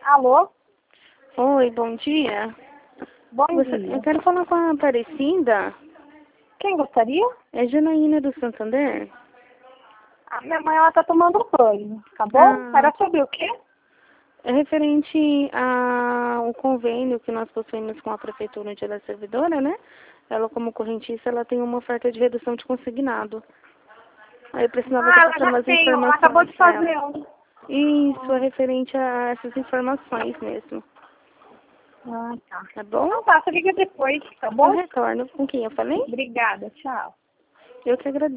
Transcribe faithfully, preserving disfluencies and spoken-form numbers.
Alô? Oi, bom dia. Bom Você- dia. Eu quero falar com a Aparecida. Quem gostaria? É Janaína do Santander. A minha mãe, ela tá tomando banho, tá bom? Ah. Era sobre o quê? É referente ao convênio que nós possuímos com a Prefeitura onde ela é servidora, né? Ela, como correntista, ela tem uma oferta de redução de consignado. Aí eu precisava Ah, estar ela passando já umas tem, ela informações acabou de pra ela. fazer um. Isso, é referente a essas informações mesmo. Ah, tá. Tá bom? Então tá, você liga depois, tá Eu bom? retorno. Com quem eu falei? Obrigada, tchau. Eu que agradeço.